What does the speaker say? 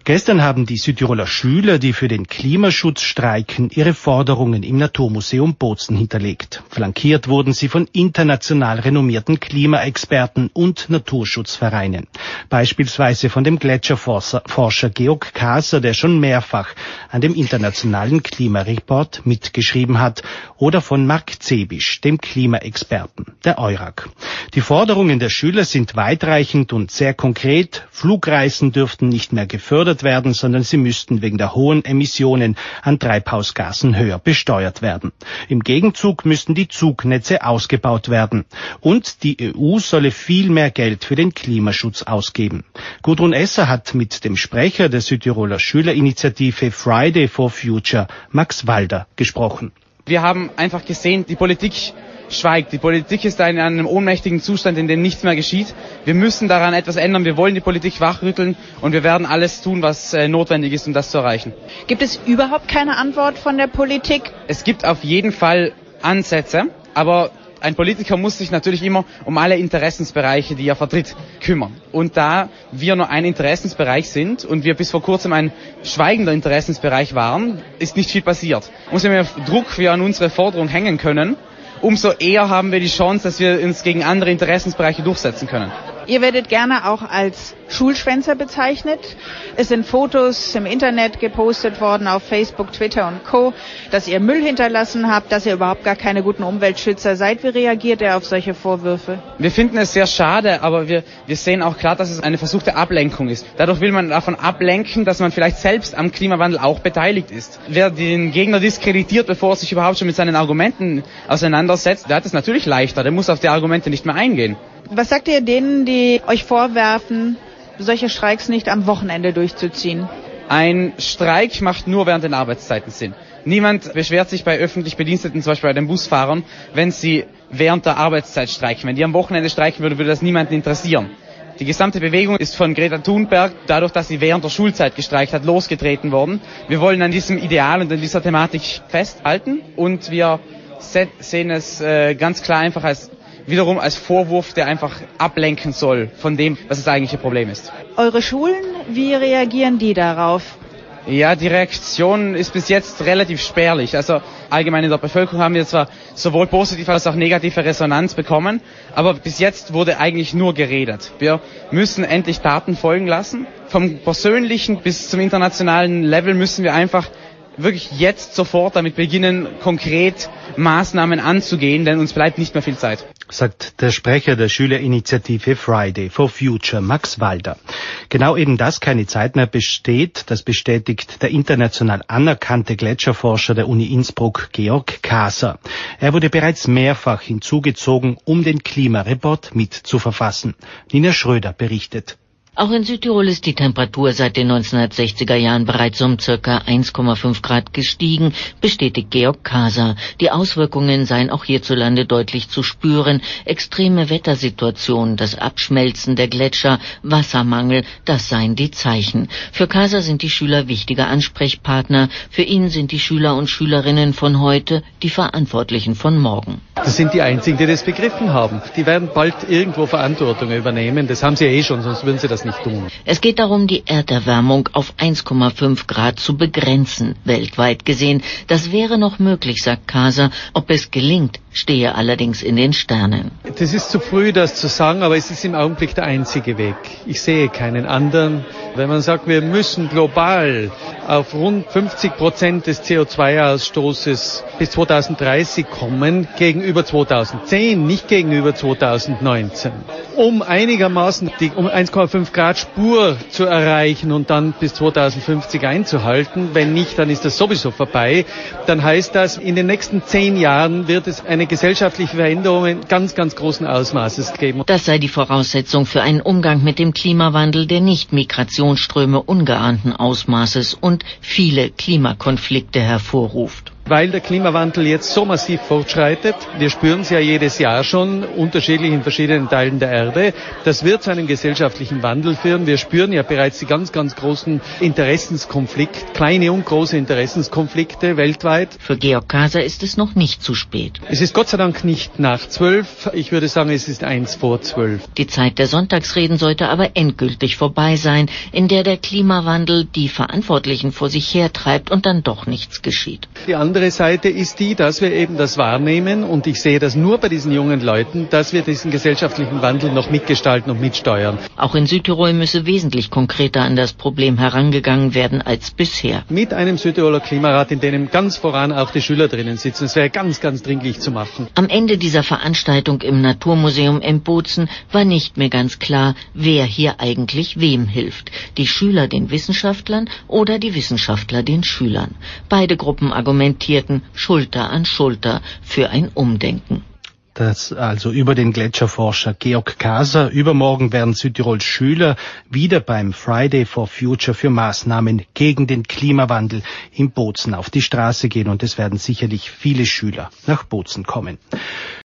Gestern haben die Südtiroler Schüler, die für den Klimaschutz streiken, ihre Forderungen im Naturmuseum Bozen hinterlegt. Flankiert wurden sie von international renommierten Klimaexperten und Naturschutzvereinen. Beispielsweise von dem Gletscherforscher Georg Kaser, der schon mehrfach an dem internationalen Klimareport mitgeschrieben hat, oder von Mark Zebisch, dem Klimaexperten der EURAG. Die Forderungen der Schüler sind weitreichend und sehr konkret. Flugreisen dürften nicht mehr gefördert werden, sondern sie müssten wegen der hohen Emissionen an Treibhausgasen höher besteuert werden. Im Gegenzug müssten die Zugnetze ausgebaut werden. Und die EU solle viel mehr Geld für den Klimaschutz ausgeben. Gudrun Esser hat mit dem Sprecher der Südtiroler Schülerinitiative Friday for Future, Max Walder, gesprochen. Wir haben einfach gesehen, die Politik schweigt. Die Politik ist in einem ohnmächtigen Zustand, in dem nichts mehr geschieht. Wir müssen daran etwas ändern. Wir wollen die Politik wachrütteln und wir werden alles tun, was notwendig ist, um das zu erreichen. Gibt es überhaupt keine Antwort von der Politik? Es gibt auf jeden Fall Ansätze, aber ein Politiker muss sich natürlich immer um alle Interessensbereiche, die er vertritt, kümmern. Und da wir nur ein Interessensbereich sind und wir bis vor kurzem ein schweigender Interessensbereich waren, ist nicht viel passiert. Umso mehr Druck wir an unsere Forderung hängen können, umso eher haben wir die Chance, dass wir uns gegen andere Interessensbereiche durchsetzen können. Ihr werdet gerne auch als Schulschwänzer bezeichnet. Es sind Fotos im Internet gepostet worden, auf Facebook, Twitter und Co., dass ihr Müll hinterlassen habt, dass ihr überhaupt gar keine guten Umweltschützer seid. Wie reagiert ihr auf solche Vorwürfe? Wir finden es sehr schade, aber wir sehen auch klar, dass es eine versuchte Ablenkung ist. Dadurch will man davon ablenken, dass man vielleicht selbst am Klimawandel auch beteiligt ist. Wer den Gegner diskreditiert, bevor er sich überhaupt schon mit seinen Argumenten auseinandersetzt, der hat es natürlich leichter, der muss auf die Argumente nicht mehr eingehen. Was sagt ihr denen, die euch vorwerfen, solche Streiks nicht am Wochenende durchzuziehen? Ein Streik macht nur während den Arbeitszeiten Sinn. Niemand beschwert sich bei öffentlich Bediensteten, zum Beispiel bei den Busfahrern, wenn sie während der Arbeitszeit streiken. Wenn die am Wochenende streiken würden, würde das niemanden interessieren. Die gesamte Bewegung ist von Greta Thunberg, dadurch, dass sie während der Schulzeit gestreikt hat, losgetreten worden. Wir wollen an diesem Ideal und an dieser Thematik festhalten und wir sehen es ganz klar einfach wiederum als Vorwurf, der einfach ablenken soll von dem, was das eigentliche Problem ist. Eure Schulen, wie reagieren die darauf? Ja, die Reaktion ist bis jetzt relativ spärlich. Also allgemein in der Bevölkerung haben wir zwar sowohl positive als auch negative Resonanz bekommen, aber bis jetzt wurde eigentlich nur geredet. Wir müssen endlich Taten folgen lassen. Vom persönlichen bis zum internationalen Level müssen wir einfach wirklich jetzt sofort damit beginnen, konkret Maßnahmen anzugehen, denn uns bleibt nicht mehr viel Zeit. Sagt der Sprecher der Schülerinitiative Friday for Future, Max Walder. Genau eben, dass keine Zeit mehr besteht, das bestätigt der international anerkannte Gletscherforscher der Uni Innsbruck, Georg Kaser. Er wurde bereits mehrfach hinzugezogen, um den Klimareport mitzuverfassen. Nina Schröder berichtet. Auch in Südtirol ist die Temperatur seit den 1960er Jahren bereits um ca. 1,5 Grad gestiegen, bestätigt Georg Kaser. Die Auswirkungen seien auch hierzulande deutlich zu spüren. Extreme Wettersituationen, das Abschmelzen der Gletscher, Wassermangel, das seien die Zeichen. Für Kaser sind die Schüler wichtige Ansprechpartner. Für ihn sind die Schüler und Schülerinnen von heute die Verantwortlichen von morgen. Das sind die Einzigen, die das begriffen haben. Die werden bald irgendwo Verantwortung übernehmen. Das haben sie ja schon, sonst würden sie das nicht tun. Es geht darum, die Erderwärmung auf 1,5 Grad zu begrenzen, weltweit gesehen. Das wäre noch möglich, sagt Kaser. Ob es gelingt, stehe allerdings in den Sternen. Das ist zu früh, das zu sagen, aber es ist im Augenblick der einzige Weg. Ich sehe keinen anderen. Wenn man sagt, wir müssen global auf rund 50% des CO2-Ausstoßes bis 2030 kommen, gegenüber 2010, nicht gegenüber 2019. Um einigermaßen die 1,5 Grad Spur zu erreichen und dann bis 2050 einzuhalten, wenn nicht, dann ist das sowieso vorbei, dann heißt das, in den nächsten 10 Jahren wird es eine gesellschaftliche Veränderung in ganz, ganz großen Ausmaßes geben. Das sei die Voraussetzung für einen Umgang mit dem Klimawandel, der nicht Migrationsströme ungeahnten Ausmaßes und viele Klimakonflikte hervorruft. weil der Klimawandel jetzt so massiv fortschreitet. Wir spüren es ja jedes Jahr schon, unterschiedlich in verschiedenen Teilen der Erde. Das wird zu einem gesellschaftlichen Wandel führen. Wir spüren ja bereits die ganz, ganz großen Interessenskonflikte, kleine und große Interessenskonflikte weltweit. Für Georg Kaser ist es noch nicht zu spät. Es ist Gott sei Dank nicht nach 12. Ich würde sagen, es ist 1 vor 12. Die Zeit der Sonntagsreden sollte aber endgültig vorbei sein, in der der Klimawandel die Verantwortlichen vor sich hertreibt und dann doch nichts geschieht. Die andere Seite ist die, dass wir eben das wahrnehmen, und ich sehe das nur bei diesen jungen Leuten, dass wir diesen gesellschaftlichen Wandel noch mitgestalten und mitsteuern. Auch in Südtirol müsse wesentlich konkreter an das Problem herangegangen werden als bisher. Mit einem Südtiroler Klimarat, in dem ganz voran auch die Schüler drinnen sitzen. Es wäre ganz, ganz dringlich zu machen. Am Ende dieser Veranstaltung im Naturmuseum in Bozen war nicht mehr ganz klar, wer hier eigentlich wem hilft. Die Schüler den Wissenschaftlern oder die Wissenschaftler den Schülern. Beide Gruppen argumentierten Schulter an Schulter für ein Umdenken. Das also über den Gletscherforscher Georg Kaser. Übermorgen werden Südtirols Schüler wieder beim Friday for Future für Maßnahmen gegen den Klimawandel in Bozen auf die Straße gehen, und es werden sicherlich viele Schüler nach Bozen kommen.